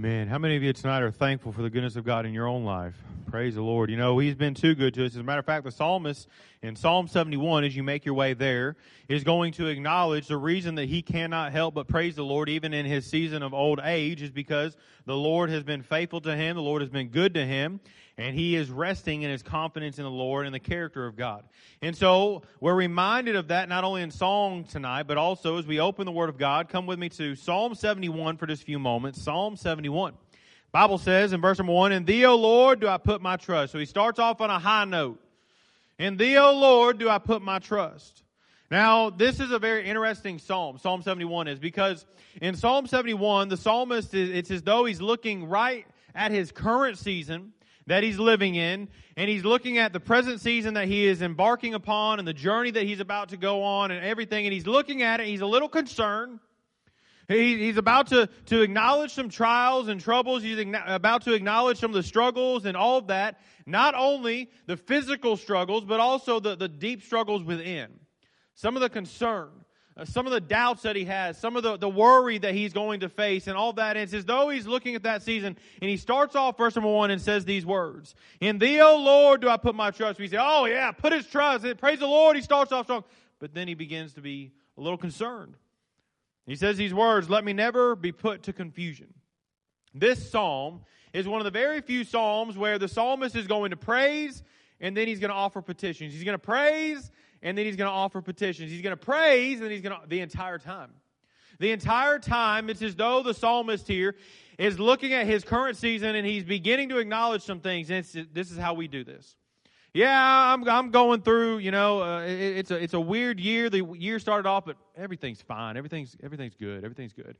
Amen. How many of you tonight are thankful for the goodness of God in your own life? Praise the Lord. You know, He's been too good to us. As a matter of fact, the psalmist in Psalm 71, as you make your way there, is going to acknowledge the reason that he cannot help but praise the Lord even in his season of old age is because the Lord has been faithful to him, the Lord has been good to him, and he is resting in his confidence in the Lord and the character of God. And so we're reminded of that not only in song tonight, but also as we open the Word of God. Come with me to Psalm 71 for just a few moments. Psalm 71. Bible says in verse number 1, "In Thee, O Lord, do I put my trust." So he starts off on a high note. "In Thee, O Lord, do I put my trust." Now, this is a very interesting psalm, Psalm 71 is, because in Psalm 71, the psalmist, it's as though he's looking right at his current season that he's living in, and he's looking at the present season that he is embarking upon and the journey that he's about to go on and everything, and he's looking at it, he's a little concerned. He's about to acknowledge some trials and troubles. He's about to acknowledge some of the struggles and all of that. Not only the physical struggles, but also the deep struggles within. Some of the concern, some of the doubts that he has, some of the worry that he's going to face and all that. And it's as though he's looking at that season. And he starts off verse number 1 and says these words. "In Thee, O Lord, do I put my trust." We say, oh yeah, put his trust. Praise the Lord. He starts off strong. But then he begins to be a little concerned. He says these words, "Let me never be put to confusion." This psalm is one of the very few psalms where the psalmist is going to praise and then he's going to offer petitions. He's going to praise and then he's going to offer petitions. He's going to praise and then he's going to, the entire time. The entire time, it's as though the psalmist here is looking at his current season and he's beginning to acknowledge some things. And this is how we do this. Yeah, I'm going through, it's a weird year. The year started off, but everything's fine. Everything's good. Everything's good.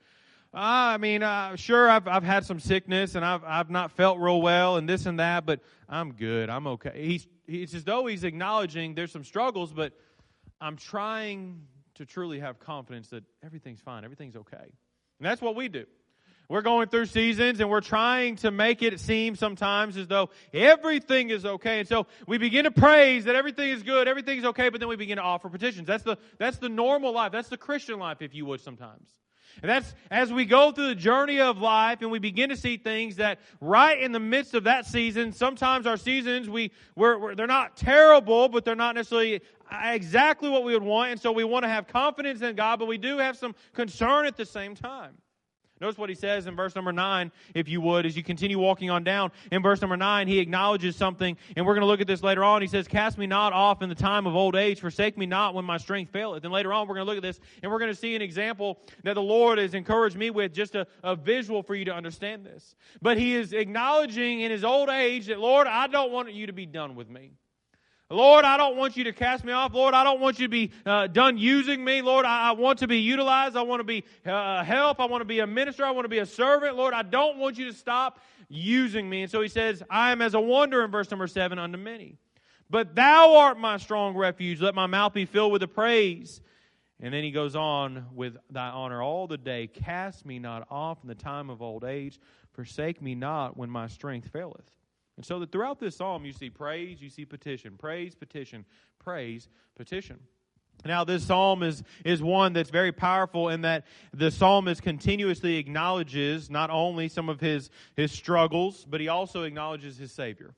Sure, I've had some sickness and I've not felt real well and this and that, but I'm good. I'm okay. It's as though he's acknowledging there's some struggles, but I'm trying to truly have confidence that everything's fine. Everything's okay. And that's what we do. We're going through seasons and we're trying to make it seem sometimes as though everything is okay. And so we begin to praise that everything is good, everything's okay, but then we begin to offer petitions. That's the normal life. That's the Christian life, if you would, sometimes. And that's as we go through the journey of life and we begin to see things that right in the midst of that season, sometimes our seasons, they're not terrible, but they're not necessarily exactly what we would want. And so we want to have confidence in God, but we do have some concern at the same time. Notice what he says in verse number 9, if you would, as you continue walking on down. In verse number 9, he acknowledges something, and we're going to look at this later on. He says, "Cast me not off in the time of old age, forsake me not when my strength faileth." And later on, we're going to look at this, and we're going to see an example that the Lord has encouraged me with, just a visual for you to understand this. But he is acknowledging in his old age that, Lord, I don't want you to be done with me. Lord, I don't want you to cast me off. Lord, I don't want you to be done using me. Lord, I want to be utilized. I want to be help. I want to be a minister. I want to be a servant. Lord, I don't want you to stop using me. And so he says, "I am as a wonder," in verse number 7, "unto many. But thou art my strong refuge. Let my mouth be filled with the praise." And then he goes on, "With thy honor all the day. Cast me not off in the time of old age. Forsake me not when my strength faileth." And so that throughout this psalm, you see praise, you see petition, praise, petition, praise, petition. Now, this psalm is one that's very powerful in that the psalmist continuously acknowledges not only some of his struggles, but he also acknowledges his Savior.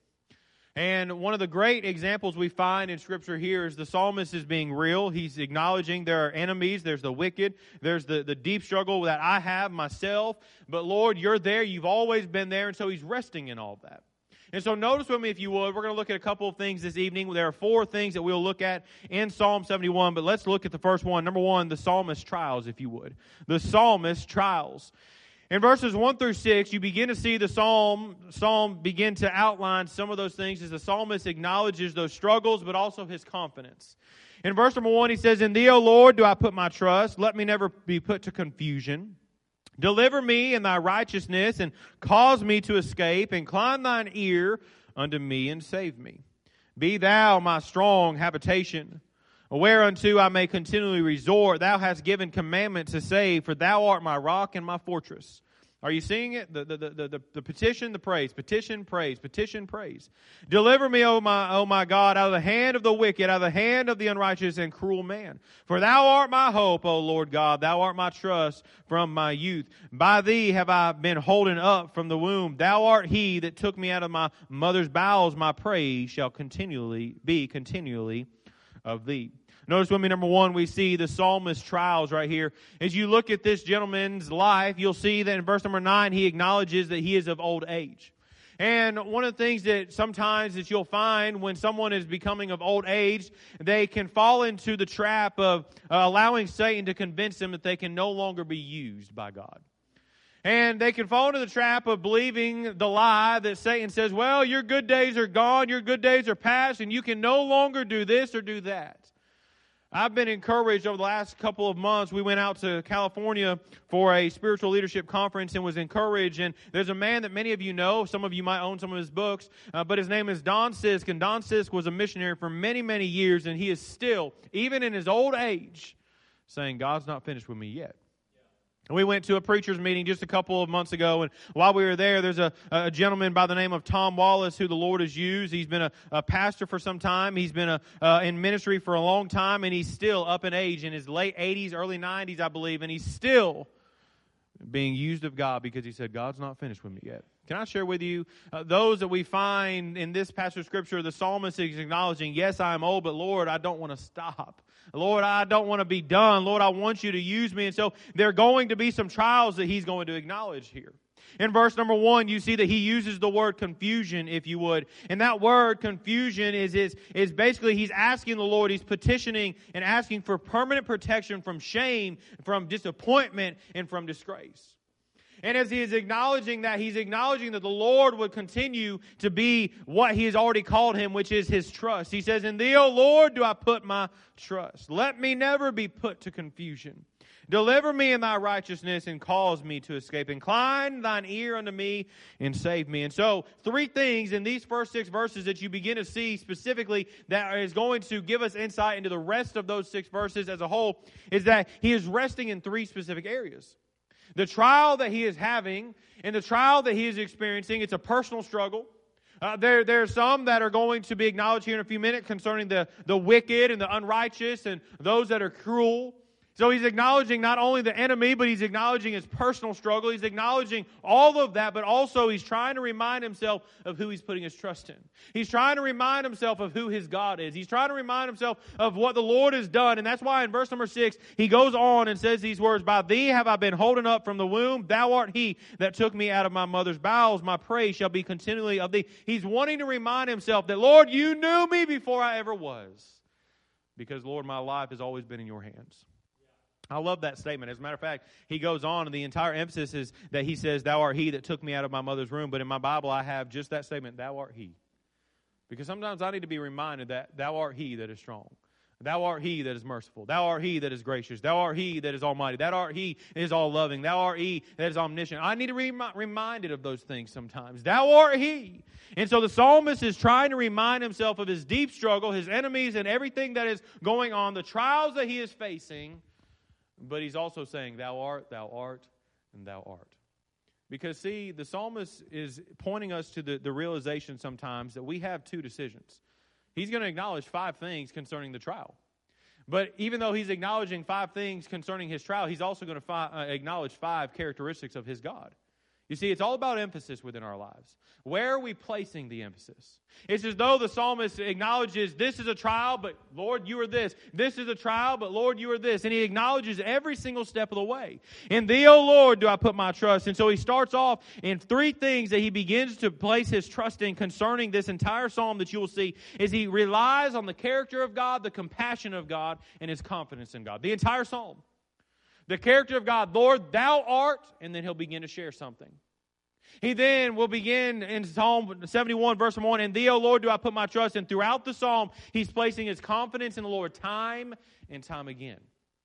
And one of the great examples we find in Scripture here is the psalmist is being real. He's acknowledging there are enemies, there's the wicked, there's the deep struggle that I have myself. But Lord, you're there, you've always been there, and so he's resting in all of that. And so notice with me, if you would, we're going to look at a couple of things this evening. There are 4 things that we'll look at in Psalm 71, but let's look at the first one. Number 1, the psalmist's trials, if you would. The psalmist's trials. In verses 1 through 6, you begin to see the psalm begin to outline some of those things as the psalmist acknowledges those struggles, but also his confidence. In verse number 1, he says, "In Thee, O Lord, do I put my trust. Let me never be put to confusion. Deliver me in thy righteousness, and cause me to escape. Incline thine ear unto me, and save me. Be thou my strong habitation, whereunto I may continually resort. Thou hast given commandment to save, for thou art my rock and my fortress. Are you seeing it? The petition, the praise, petition, praise, petition, praise. Deliver me, O my God, out of the hand of the wicked, out of the hand of the unrighteous and cruel man. For thou art my hope, O Lord God. Thou art my trust from my youth. By thee have I been holden up from the womb. Thou art he that took me out of my mother's bowels. My praise shall continually of thee. Notice with me, number one, we see the psalmist's trials right here. As you look at this gentleman's life, you'll see that in verse number 9, he acknowledges that he is of old age. And one of the things that sometimes that you'll find when someone is becoming of old age, they can fall into the trap of allowing Satan to convince them that they can no longer be used by God. And they can fall into the trap of believing the lie that Satan says, well, your good days are gone, your good days are past, and you can no longer do this or do that. I've been encouraged over the last couple of months. We went out to California for a spiritual leadership conference and was encouraged. And there's a man that many of you know. Some of you might own some of his books. But his name is Don Sisk. And Don Sisk was a missionary for many, many years. And he is still, even in his old age, saying, God's not finished with me yet. We went to a preacher's meeting just a couple of months ago, and while we were there, there's a gentleman by the name of Tom Wallace who the Lord has used. He's been a pastor for some time. He's been in ministry for a long time, and he's still up in age, in his late 80s, early 90s, I believe, and he's still being used of God because he said, God's not finished with me yet. Can I share with you those that we find in this passage of Scripture, the psalmist is acknowledging, yes, I am old, but Lord, I don't want to stop. Lord, I don't want to be done. Lord, I want you to use me. And so there are going to be some trials that he's going to acknowledge here. In verse number 1, you see that he uses the word confusion, if you would. And that word confusion is basically he's asking the Lord, he's petitioning and asking for permanent protection from shame, from disappointment, and from disgrace. And as he is acknowledging that, he's acknowledging that the Lord would continue to be what he has already called him, which is his trust. He says, in thee, O Lord, do I put my trust. Let me never be put to confusion. Deliver me in thy righteousness and cause me to escape. Incline thine ear unto me and save me. And so, three things in these first 6 verses that you begin to see specifically that is going to give us insight into the rest of those 6 verses as a whole is that he is resting in 3 specific areas. The trial that he is having and the trial that he is experiencing, it's a personal struggle. There are some that are going to be acknowledged here in a few minutes concerning the wicked and the unrighteous and those that are cruel. So he's acknowledging not only the enemy, but he's acknowledging his personal struggle. He's acknowledging all of that, but also he's trying to remind himself of who he's putting his trust in. He's trying to remind himself of who his God is. He's trying to remind himself of what the Lord has done. And that's why in verse number 6, he goes on and says these words, by thee have I been holden up from the womb. Thou art he that took me out of my mother's bowels. My praise shall be continually of thee. He's wanting to remind himself that, Lord, you knew me before I ever was. Because, Lord, my life has always been in your hands. I love that statement. As a matter of fact, he goes on, and the entire emphasis is that he says, thou art he that took me out of my mother's womb. But in my Bible, I have just that statement, thou art he. Because sometimes I need to be reminded that thou art he that is strong. Thou art he that is merciful. Thou art he that is gracious. Thou art he that is almighty. Thou art he that is all loving. Thou art he that is omniscient. I need to be reminded of those things sometimes. Thou art he. And so the psalmist is trying to remind himself of his deep struggle, his enemies, and everything that is going on, the trials that he is facing. But he's also saying, thou art, and thou art. Because, see, the psalmist is pointing us to the realization sometimes that we have 2 decisions. He's going to acknowledge 5 things concerning the trial. But even though he's acknowledging 5 things concerning his trial, he's also going to acknowledge 5 characteristics of his God. You see, it's all about emphasis within our lives. Where are we placing the emphasis? It's as though the psalmist acknowledges this is a trial, but Lord, you are this. This is a trial, but Lord, you are this. And he acknowledges every single step of the way. In thee, O Lord, do I put my trust. And so he starts off in 3 things that he begins to place his trust in concerning this entire psalm that you will see is he relies on the character of God, the compassion of God, and his confidence in God. The entire psalm. The character of God, Lord, thou art, and then he'll begin to share something. He then will begin in Psalm 71, verse 1, in thee, O Lord, do I put my trust. And throughout the psalm, he's placing his confidence in the Lord time and time again.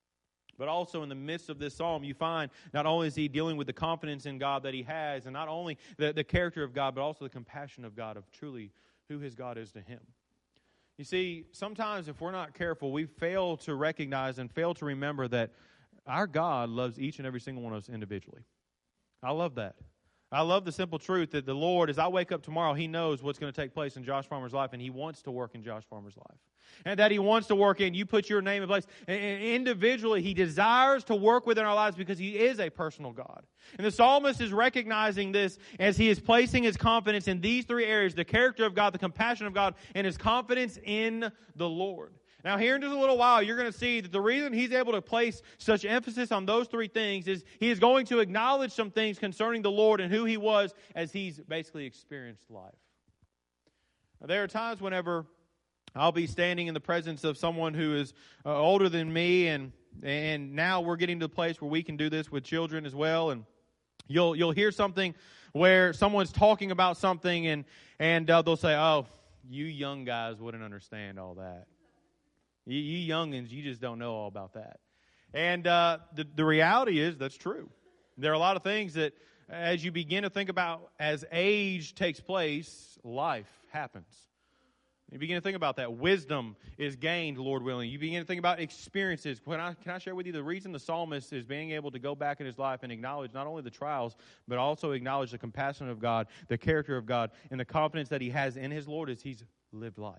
But also in the midst of this psalm, you find not only is he dealing with the confidence in God that he has, and not only the character of God, but also the compassion of God, of truly who his God is to him. You see, sometimes if we're not careful, we fail to recognize and fail to remember that our God loves each and every single one of us individually. I love that. I love the simple truth that the Lord, as I wake up tomorrow, He knows what's going to take place in Josh Farmer's life, and He wants to work in Josh Farmer's life. And that He wants to work in, you put your name in place. And individually, He desires to work within our lives because He is a personal God. And the psalmist is recognizing this as he is placing his confidence in these three areas: the character of God, the compassion of God, and his confidence in the Lord. Now, here in just a little while, you're going to see that the reason he's able to place such emphasis on those three things is he is going to acknowledge some things concerning the Lord and who He was as he's basically experienced life. Now, there are times whenever I'll be standing in the presence of someone who is older than me, and now we're getting to the place where we can do this with children as well, and you'll hear something where someone's talking about something, and they'll say, "Oh, you young guys wouldn't understand all that. You youngins, you just don't know all about that." And the reality is that's true. There are a lot of things that as you begin to think about as age takes place, life happens. You begin to think about that. Wisdom is gained, Lord willing. You begin to think about experiences. Can I share with you the reason the psalmist is being able to go back in his life and acknowledge not only the trials, but also acknowledge the compassion of God, the character of God, and the confidence that he has in his Lord as he's lived life.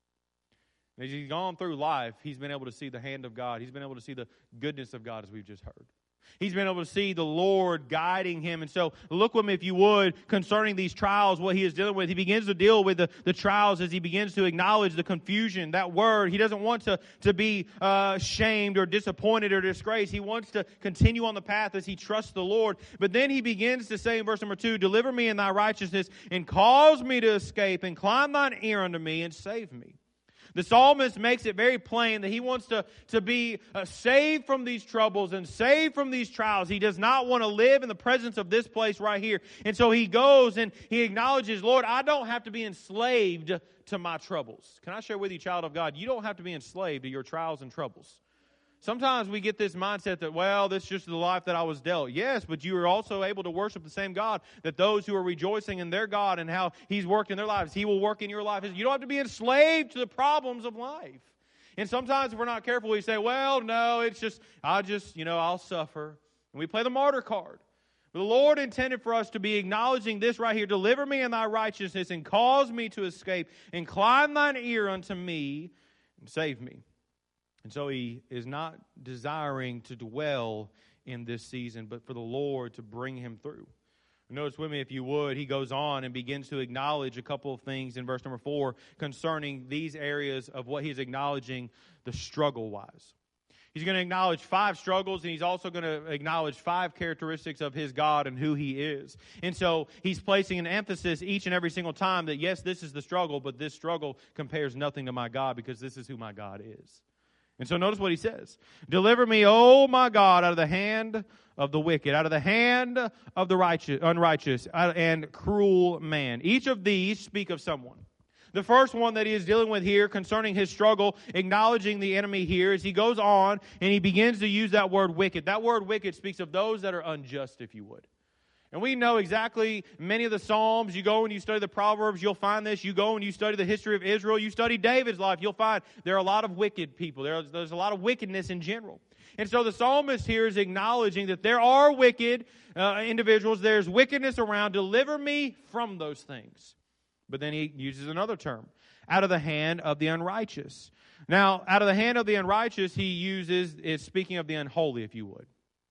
As he's gone through life, he's been able to see the hand of God. He's been able to see the goodness of God, as we've just heard. He's been able to see the Lord guiding him. And so look with me, if you would, concerning these trials, what he is dealing with. He begins to deal with the trials as he begins to acknowledge the confusion, that word. He doesn't want to be shamed or disappointed or disgraced. He wants to continue on the path as he trusts the Lord. But then he begins to say in verse number 2, "Deliver me in thy righteousness, and cause me to escape. Incline thine ear unto me, and save me." The psalmist makes it very plain that he wants to be saved from these troubles and saved from these trials. He does not want to live in the presence of this place right here. And so he goes and he acknowledges, "Lord, I don't have to be enslaved to my troubles." Can I share with you, child of God, you don't have to be enslaved to your trials and troubles. Sometimes we get this mindset that, well, this is just the life that I was dealt. Yes, but you are also able to worship the same God, that those who are rejoicing in their God and how He's worked in their lives, He will work in your life. You don't have to be enslaved to the problems of life. And sometimes if we're not careful, we say, well, no, it's just, I'll suffer. And we play the martyr card. But the Lord intended for us to be acknowledging this right here: "Deliver me in thy righteousness, and cause me to escape. Incline thine ear unto me, and save me." And so he is not desiring to dwell in this season, but for the Lord to bring him through. Notice with me, if you would, he goes on and begins to acknowledge a couple of things in verse number 4 concerning these areas of what he's acknowledging the struggle-wise. He's going to acknowledge 5 struggles, and he's also going to acknowledge 5 characteristics of his God and who He is. And so he's placing an emphasis each and every single time that, yes, this is the struggle, but this struggle compares nothing to my God, because this is who my God is. And so notice what he says: "Deliver me, O my God, out of the hand of the wicked, out of the hand of the unrighteous and cruel man." Each of these speak of someone. The first one that he is dealing with here concerning his struggle, acknowledging the enemy here, is he goes on and he begins to use that word wicked. That word wicked speaks of those that are unjust, if you would. And we know exactly many of the Psalms. You go and you study the Proverbs, you'll find this. You go and you study the history of Israel, you study David's life, you'll find there are a lot of wicked people. There's a lot of wickedness in general. And so the psalmist here is acknowledging that there are wicked individuals. There's wickedness around. Deliver me from those things. But then he uses another term: out of the hand of the unrighteous. Now, out of the hand of the unrighteous, he is speaking of the unholy, if you would.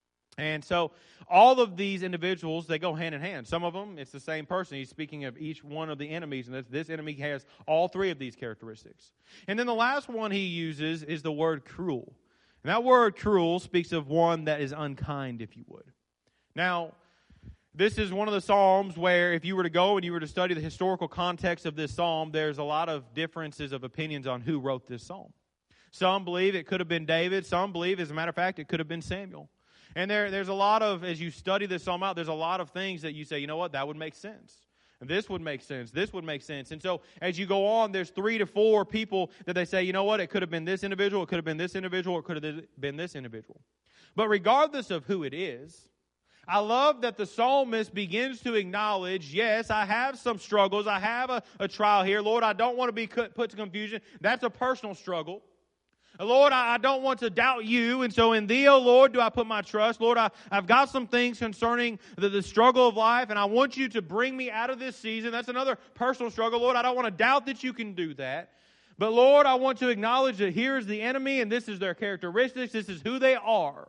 And so all of these individuals, they go hand in hand. Some of them, it's the same person. He's speaking of each one of the enemies, and this enemy has all 3 of these characteristics. And then the last one he uses is the word cruel. And that word cruel speaks of one that is unkind, if you would. Now, this is one of the Psalms where if you were to go and you were to study the historical context of this Psalm, there's a lot of differences of opinions on who wrote this Psalm. Some believe it could have been David. Some believe, as a matter of fact, it could have been Samuel. And there's a lot of, as you study this psalm out, there's a lot of things that you say, you know what, that would make sense. And this would make sense. This would make sense. And so as you go on, there's 3 to 4 people that they say, you know what, it could have been this individual, it could have been this individual, it could have been this individual. But regardless of who it is, I love that the psalmist begins to acknowledge, yes, I have some struggles. I have a trial here. Lord, I don't want to be put to confusion. That's a personal struggle. Lord, I don't want to doubt you, and so in thee, O Lord, do I put my trust. Lord, I've got some things concerning the struggle of life, and I want you to bring me out of this season. That's another personal struggle. Lord, I don't want to doubt that you can do that. But Lord, I want to acknowledge that here is the enemy, and this is their characteristics, this is who they are.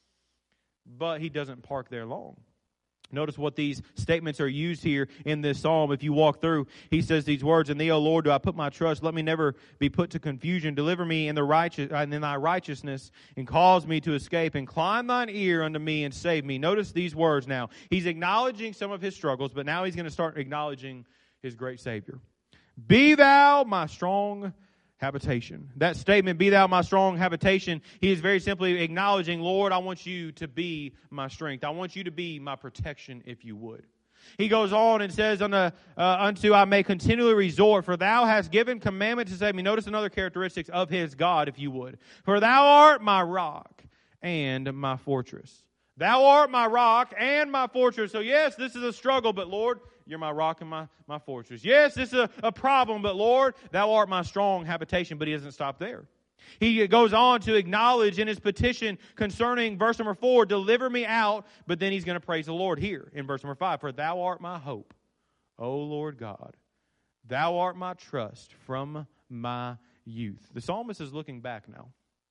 But he doesn't park there long. Notice what these statements are used here in this psalm. If you walk through, he says these words, "In thee, O Lord, do I put my trust. Let me never be put to confusion. Deliver me in thy righteousness, and cause me to escape. Incline thine ear unto me, and save me." Notice these words now. He's acknowledging some of his struggles, but now he's going to start acknowledging his great Savior. "Be thou my strong habitation." That statement, "Be thou my strong habitation," he is very simply acknowledging, Lord, I want you to be my strength. I want you to be my protection, if you would. He goes on and says, unto I may continually resort, for thou hast given commandment to save me. Notice another characteristic of his God, if you would. "For thou art my rock and my fortress." Thou art my rock and my fortress. So yes, this is a struggle, but Lord, you're my rock and my fortress. Yes, this is a problem, but Lord, thou art my strong habitation. But he doesn't stop there. He goes on to acknowledge in his petition concerning verse number 4, "Deliver me out," but then he's going to praise the Lord here in verse number 5. "For thou art my hope, O Lord God. Thou art my trust from my youth." The psalmist is looking back now.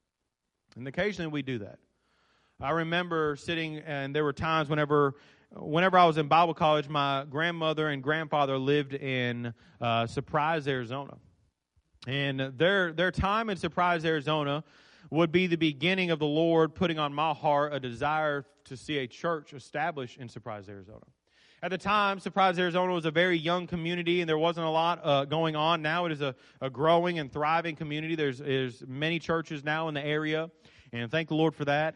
And occasionally we do that. I remember sitting, and there were times whenever I was in Bible college, my grandmother and grandfather lived in Surprise, Arizona. And their time in Surprise, Arizona would be the beginning of the Lord putting on my heart a desire to see a church established in Surprise, Arizona. At the time, Surprise, Arizona was a very young community, and there wasn't a lot going on. Now it is a growing and thriving community. There's many churches now in the area, and thank the Lord for that.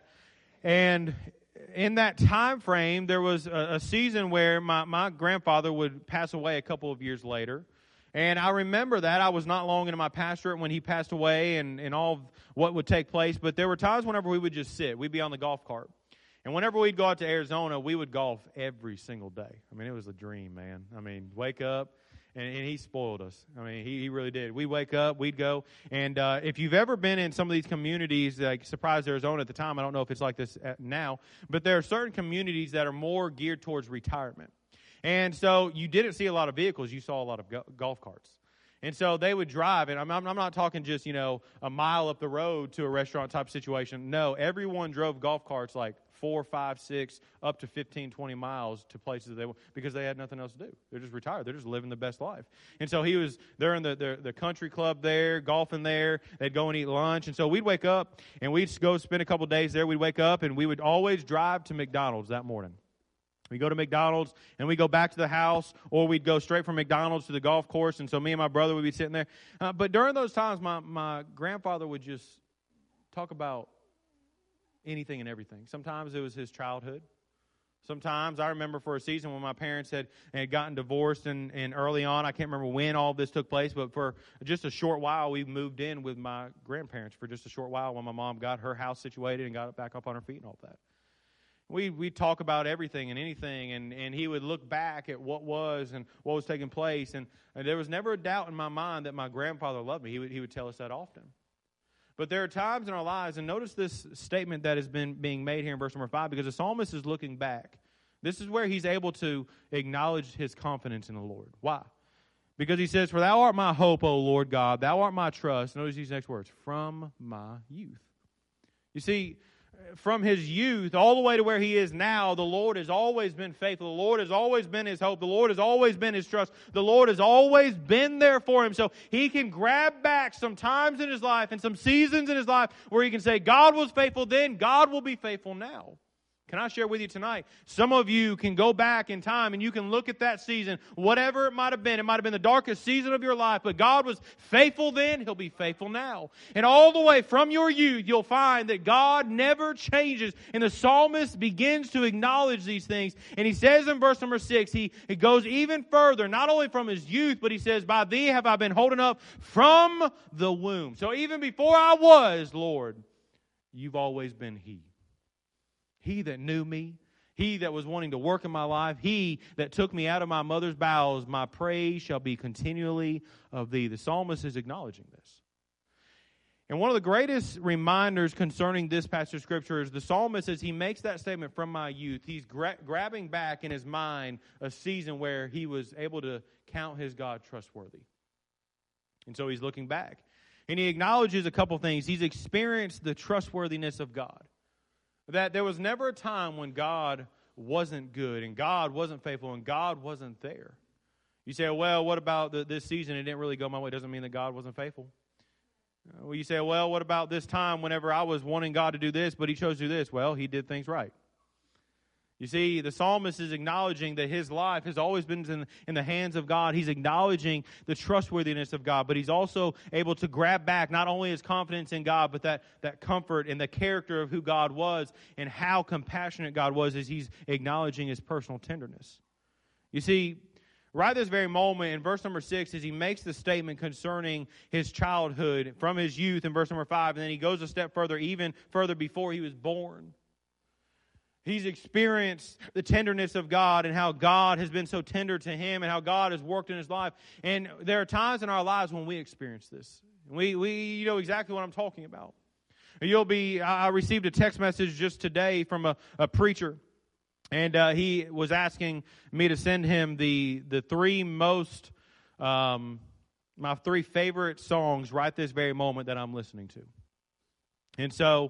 And in that time frame, there was a season where my grandfather would pass away a couple of years later. And I remember that. I was not long into my pastorate when he passed away and all of what would take place. But there were times whenever we would just sit. We'd be on the golf cart. And whenever we'd go out to Arizona, we would golf every single day. I mean, it was a dream, man. I mean, wake up. And he spoiled us. I mean, he really did. We wake up, we'd go. And if you've ever been in some of these communities, like Surprise, Arizona at the time, I don't know if it's like this now, but there are certain communities that are more geared towards retirement. And so you didn't see a lot of vehicles. You saw a lot of golf carts. And so they would drive, and I'm not talking just, a mile up the road to a restaurant type situation. No, everyone drove golf carts like 4, 5, 6, up to 15, 20 miles to places because they had nothing else to do. They're just retired. They're just living the best life. And so they're in the country club there, golfing there. They'd go and eat lunch. And so we'd wake up, and we'd go spend a couple days there. We'd wake up, and we would always drive to McDonald's that morning. We go to McDonald's, and we go back to the house, or we'd go straight from McDonald's to the golf course, and so me and my brother would be sitting there. But during those times, my grandfather would just talk about anything and everything. Sometimes it was his childhood. Sometimes I remember for a season when my parents had gotten divorced, and early on, I can't remember when all this took place, but for just a short while, we moved in with my grandparents for just a short while when my mom got her house situated and got it back up on her feet and all that. We'd talk about everything and anything, and he would look back at what was and what was taking place, and there was never a doubt in my mind that my grandfather loved me. He would tell us that often. But there are times in our lives, and notice this statement that has been being made here in verse number 5, because the psalmist is looking back. This is where he's able to acknowledge his confidence in the Lord. Why? Because he says, "For thou art my hope, O Lord God, thou art my trust." Notice these next words, "from my youth." You see, from his youth all the way to where he is now, the Lord has always been faithful. The Lord has always been his hope. The Lord has always been his trust. The Lord has always been there for him. So he can grab back some times in his life and some seasons in his life where he can say, God was faithful then, God will be faithful now. Can I share with you tonight? Some of you can go back in time and you can look at that season, whatever it might have been. It might have been the darkest season of your life, but God was faithful then, He'll be faithful now. And all the way from your youth, you'll find that God never changes. And the psalmist begins to acknowledge these things. And he says in verse number 6, he goes even further, not only from his youth, but he says, "By thee have I been holding up from the womb." So even before I was, Lord, you've always been He. He that knew me, He that was wanting to work in my life, He that took me out of my mother's bowels, my praise shall be continually of thee. The psalmist is acknowledging this. And one of the greatest reminders concerning this passage of Scripture is the psalmist, as he makes that statement, from my youth, he's grabbing back in his mind a season where he was able to count his God trustworthy. And so he's looking back. And he acknowledges a couple things. He's experienced the trustworthiness of God. That there was never a time when God wasn't good and God wasn't faithful and God wasn't there. You say, well, what about this season? It didn't really go my way. It doesn't mean that God wasn't faithful. Well, you say, well, what about this time whenever I was wanting God to do this, but he chose to do this? Well, he did things right. You see, the psalmist is acknowledging that his life has always been in the hands of God. He's acknowledging the trustworthiness of God, but he's also able to grab back not only his confidence in God, but that comfort and the character of who God was and how compassionate God was as he's acknowledging his personal tenderness. You see, right this very moment, in verse number 6, as he makes the statement concerning his childhood from his youth in verse number 5, and then he goes a step further, even further before he was born. He's experienced the tenderness of God and how God has been so tender to him and how God has worked in his life. And there are times in our lives when we experience this. We know exactly what I'm talking about. I received a text message just today from a preacher. And he was asking me to send him the three most, my three favorite songs right this very moment that I'm listening to. And so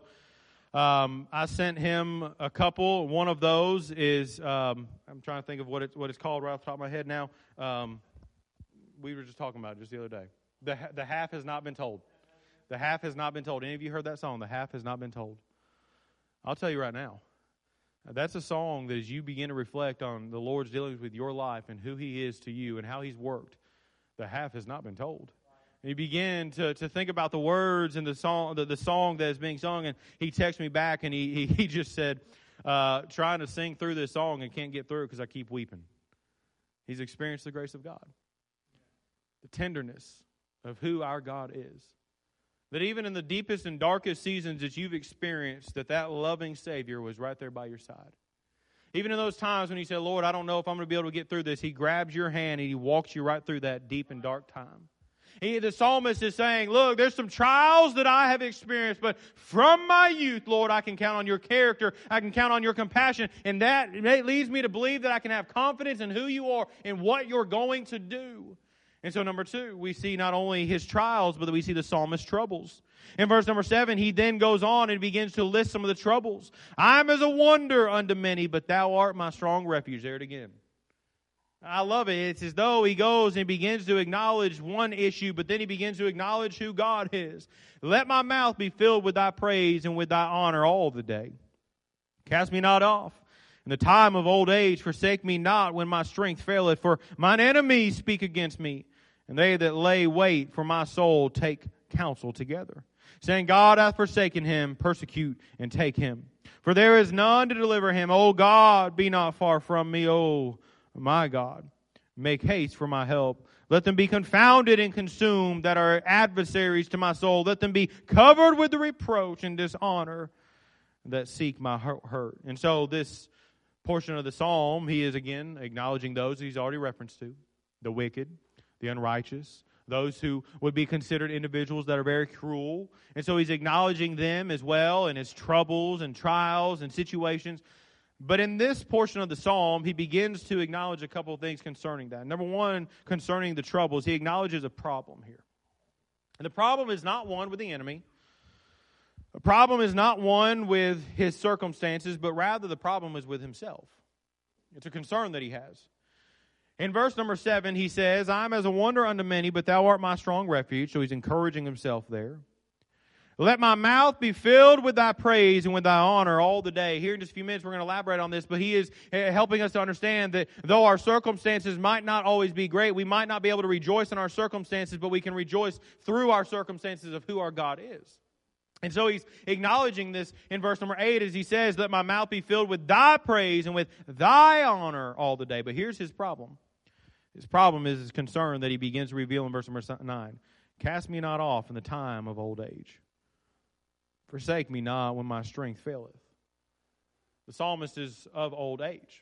I sent him a couple. One of those is, I'm trying to think of what it's called right off the top of my head now. We were just talking about it just the other day. The half has not been told. The half has not been told. Any of you heard that song? The half has not been told. I'll tell you right now. That's a song that as you begin to reflect on the Lord's dealings with your life and who he is to you and how he's worked, the half has not been told. And you begin to think about the words and the song that is being sung, and he texted me back and he just said, trying to sing through this song and can't get through it because I keep weeping. He's experienced the grace of God. The tenderness of who our God is. That even in the deepest and darkest seasons that you've experienced, that loving Savior was right there by your side. Even in those times when you say, Lord, I don't know if I'm going to be able to get through this, he grabs your hand and he walks you right through that deep and dark time. The psalmist is saying, look, there's some trials that I have experienced, but from my youth, Lord, I can count on your character. I can count on your compassion. And that leads me to believe that I can have confidence in who you are and what you're going to do. And so number 2, we see not only his trials, but we see the psalmist's troubles. In verse number 7, he then goes on and begins to list some of the troubles. I'm as a wonder unto many, but thou art my strong refuge. There it again. I love it. It's as though he goes and begins to acknowledge one issue, but then he begins to acknowledge who God is. Let my mouth be filled with thy praise and with thy honor all the day. Cast me not off. In the time of old age, forsake me not when my strength faileth, for mine enemies speak against me. And they that lay wait for my soul take counsel together, saying, God hath forsaken him, persecute and take him. For there is none to deliver him. O God, be not far from me. O my God, make haste for my help. Let them be confounded and consumed that are adversaries to my soul. Let them be covered with the reproach and dishonor that seek my hurt. And so this portion of the psalm, he is again acknowledging those he's already referenced to, the wicked, the unrighteous, those who would be considered individuals that are very cruel. And so he's acknowledging them as well and his troubles and trials and situations. But in this portion of the psalm, he begins to acknowledge a couple of things concerning that. Number 1, concerning the troubles, he acknowledges a problem here. And the problem is not one with the enemy. The problem is not one with his circumstances, but rather the problem is with himself. It's a concern that he has. In verse number 7, he says, I'm as a wonder unto many, but thou art my strong refuge. So he's encouraging himself there. Let my mouth be filled with thy praise and with thy honor all the day. Here in just a few minutes we're going to elaborate on this, but he is helping us to understand that though our circumstances might not always be great, we might not be able to rejoice in our circumstances, but we can rejoice through our circumstances of who our God is. And so he's acknowledging this in verse number 8 as he says, let my mouth be filled with thy praise and with thy honor all the day. But here's his problem. His problem is his concern that he begins to reveal in verse number 9. Cast me not off in the time of old age. Forsake me not when my strength faileth. The psalmist is of old age.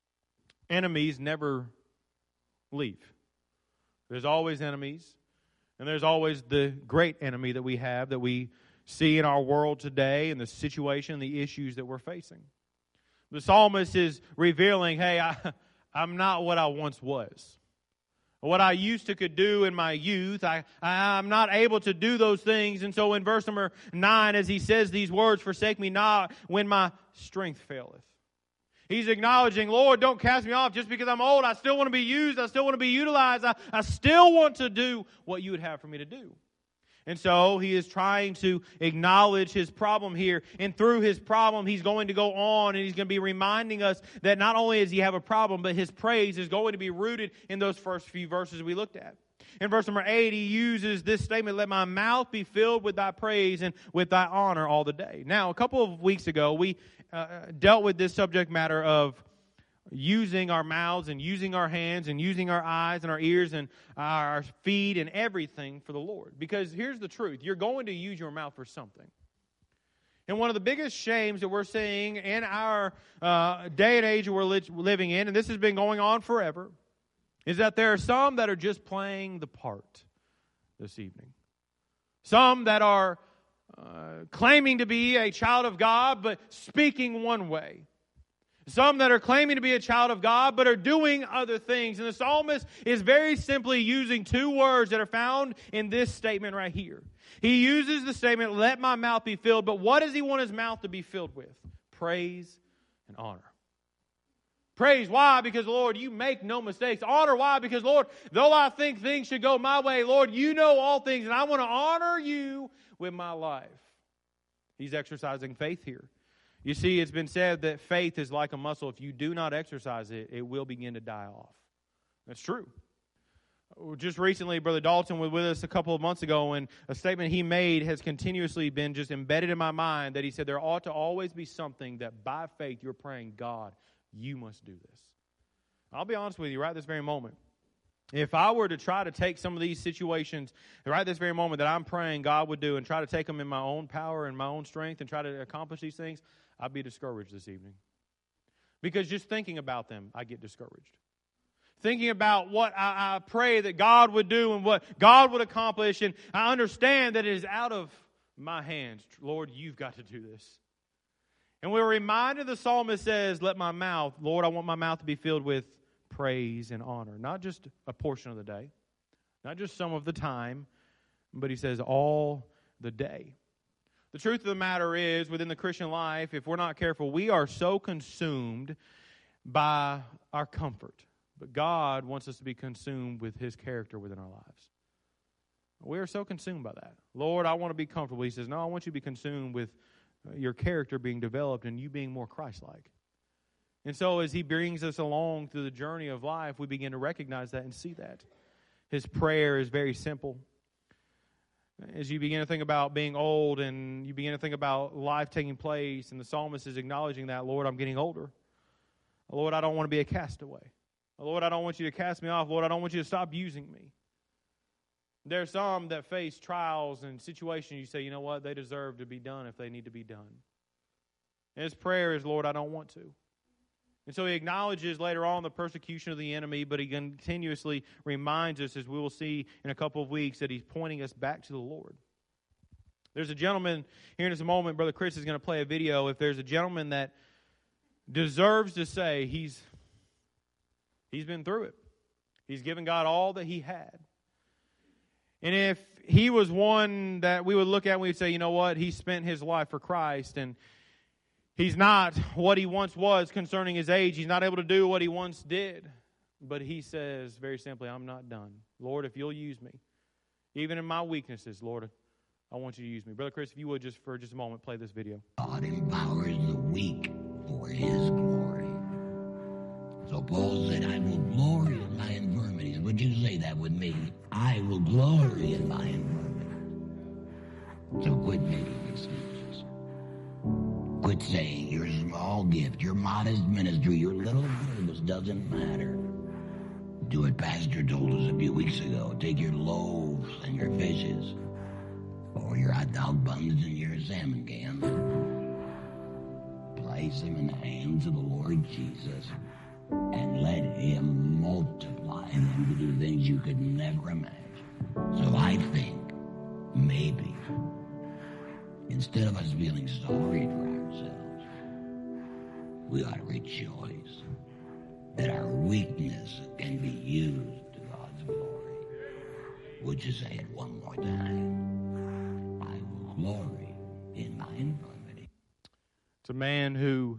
Enemies never leave. There's always enemies. And there's always the great enemy that we have, that we see in our world today, and the situation, the issues that we're facing. The psalmist is revealing, hey, I'm not what I once was. What I used to could do in my youth, I'm not able to do those things. And so in verse number 9, as he says these words, forsake me not when my strength faileth. He's acknowledging, Lord, don't cast me off just because I'm old. I still want to be used. I still want to be utilized. I still want to do what you would have for me to do. And so he is trying to acknowledge his problem here. And through his problem, he's going to go on and he's going to be reminding us that not only does he have a problem, but his praise is going to be rooted in those first few verses we looked at. In verse number 8, he uses this statement, let my mouth be filled with thy praise and with thy honor all the day. Now, a couple of weeks ago, we dealt with this subject matter of using our mouths and using our hands and using our eyes and our ears and our feet and everything for the Lord. Because here's the truth. You're going to use your mouth for something. And one of the biggest shames that we're seeing in our day and age that we're living in, and this has been going on forever, is that there are some that are just playing the part this evening. Some that are claiming to be a child of God, but speaking one way. Some that are claiming to be a child of God, but are doing other things. And the psalmist is very simply using two words that are found in this statement right here. He uses the statement, let my mouth be filled. But what does he want his mouth to be filled with? Praise and honor. Praise, why? Because, Lord, you make no mistakes. Honor, why? Because, Lord, though I think things should go my way, Lord, you know all things, and I want to honor you with my life. He's exercising faith here. You see, it's been said that faith is like a muscle. If you do not exercise it, it will begin to die off. That's true. Just recently, Brother Dalton was with us a couple of months ago, and a statement he made has continuously been just embedded in my mind, that he said there ought to always be something that by faith you're praying, God, you must do this. I'll be honest with you, right this very moment. If I were to try to take some of these situations right this very moment that I'm praying God would do and try to take them in my own power and my own strength and try to accomplish these things, I'd be discouraged this evening. Because just thinking about them, I get discouraged. Thinking about what I pray that God would do and what God would accomplish, and I understand that it is out of my hands. Lord, you've got to do this. And we're reminded, the psalmist says, let my mouth, Lord, I want my mouth to be filled with praise and honor. Not just a portion of the day, not just some of the time, but he says all the day. The truth of the matter is, within the Christian life, if we're not careful, we are so consumed by our comfort. But God wants us to be consumed with his character within our lives. We are so consumed by that. Lord, I want to be comfortable. He says, no, I want you to be consumed with your character being developed and you being more Christ-like. And so as he brings us along through the journey of life, we begin to recognize that and see that. His prayer is very simple. As you begin to think about being old and you begin to think about life taking place, and the psalmist is acknowledging that, Lord, I'm getting older. Lord, I don't want to be a castaway. Lord, I don't want you to cast me off. Lord, I don't want you to stop using me. There are some that face trials and situations you say, you know what, they deserve to be done if they need to be done. And his prayer is, Lord, I don't want to. And so he acknowledges later on the persecution of the enemy, but he continuously reminds us, as we will see in a couple of weeks, that he's pointing us back to the Lord. There's a gentleman here in just a moment, Brother Chris is going to play a video. If there's a gentleman that deserves to say he's been through it. He's given God all that he had. And if he was one that we would look at and we'd say, you know what, he spent his life for Christ, and he's not what he once was concerning his age. He's not able to do what he once did. But he says very simply, I'm not done. Lord, if you'll use me, even in my weaknesses, Lord, I want you to use me. Brother Chris, if you would just for just a moment play this video. God empowers the weak for his glory. So Paul said, I will glory in my infirmities. Would you say that with me? I will glory in my infirmities. So quit making excuses. Quit saying your small gift, your modest ministry, your little service doesn't matter. Do what Pastor told us a few weeks ago. Take your loaves and your fishes, or your hot dog buns and your salmon cans. Place them in the hands of the Lord Jesus and let him multiply them to do things you could never imagine. So I think maybe instead of us feeling sorry for ourselves, we ought to rejoice that our weakness can be used to God's glory. Would you say it one more time? I will glory in my infirmity. It's a man who,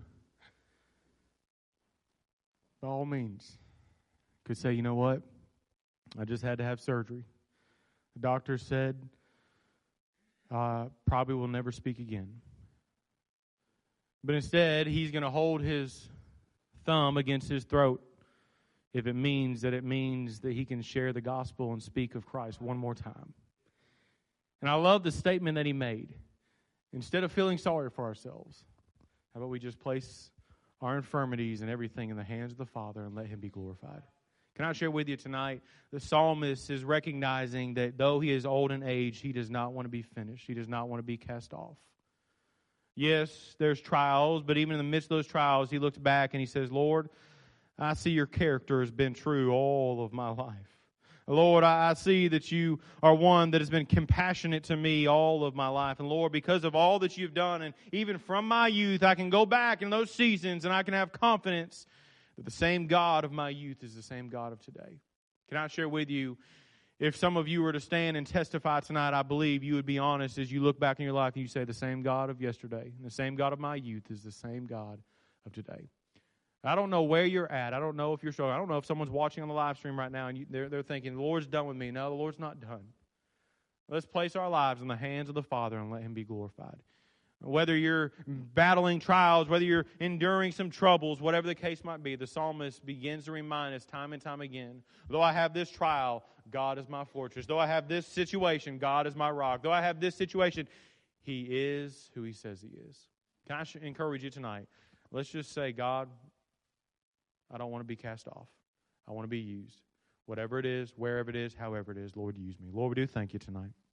by all means, could say, you know what? I just had to have surgery. The doctor said, probably will never speak again. But instead, he's going to hold his thumb against his throat if it means that he can share the gospel and speak of Christ one more time. And I love the statement that he made. Instead of feeling sorry for ourselves, how about we just place our infirmities and everything in the hands of the Father and let him be glorified? Can I share with you tonight, the psalmist is recognizing that though he is old in age, he does not want to be finished. He does not want to be cast off. Yes, there's trials, but even in the midst of those trials, he looks back and he says, Lord, I see your character has been true all of my life. Lord, I see that you are one that has been compassionate to me all of my life. And Lord, because of all that you've done, and even from my youth, I can go back in those seasons and I can have confidence that the same God of my youth is the same God of today. Can I share with you, if some of you were to stand and testify tonight, I believe you would be honest as you look back in your life and you say, the same God of yesterday and the same God of my youth is the same God of today. I don't know where you're at. I don't know if you're struggling. I don't know if someone's watching on the live stream right now and they're thinking, the Lord's done with me. No, the Lord's not done. Let's place our lives in the hands of the Father and let him be glorified. Whether you're battling trials, whether you're enduring some troubles, whatever the case might be, the psalmist begins to remind us time and time again, though I have this trial, God is my fortress. Though I have this situation, God is my rock. Though I have this situation, he is who he says he is. Can I encourage you tonight? Let's just say, God, I don't want to be cast off. I want to be used. Whatever it is, wherever it is, however it is, Lord, use me. Lord, we do thank you tonight.